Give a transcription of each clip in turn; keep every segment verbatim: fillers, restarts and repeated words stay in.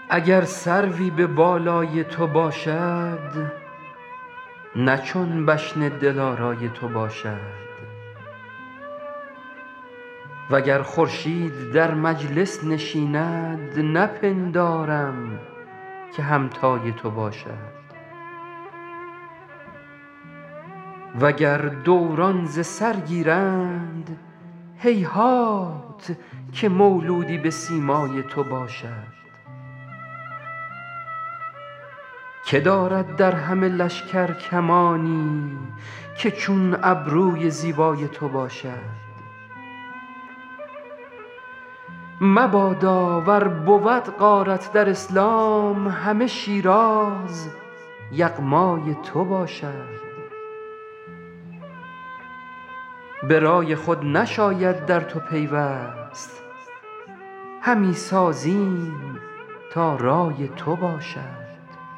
اگر سروی به بالای تو باشد نه چون بشن دلارای تو باشد. وگر خورشید در مجلس نشیند نپندارم که همتای تو باشد. وگر دوران ز سر گیرند هیهات که مولودی به سیمای تو باشد. که دارد در همه لشکر کمانی که چون ابروی زیبای تو باشد. مبادا ور بود غارت در اسلام همه شیراز یغمای تو باشد. به رای خود نشاید در تو پیوست همی سازیم تا رای تو باشد.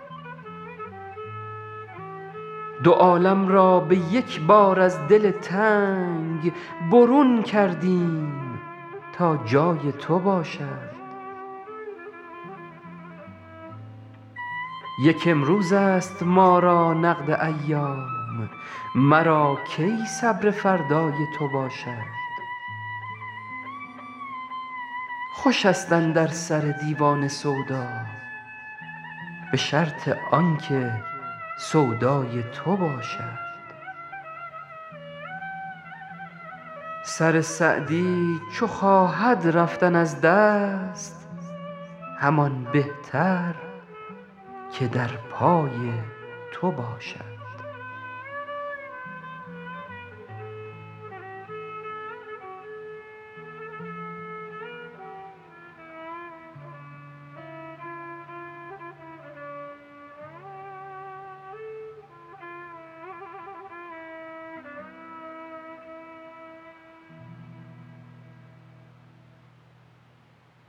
دو عالم را به یک بار از دل تنگ برون کردیم تا جای تو باشد. یک امروز است ما را نقد ایام مرا کی صبر فردای تو باشد. خوش است اندر سر دیوان سودا به شرط آن که سودای تو باشد. سر سعدی چو خواهد رفتن از دست همان بهتر که در پای تو باشد.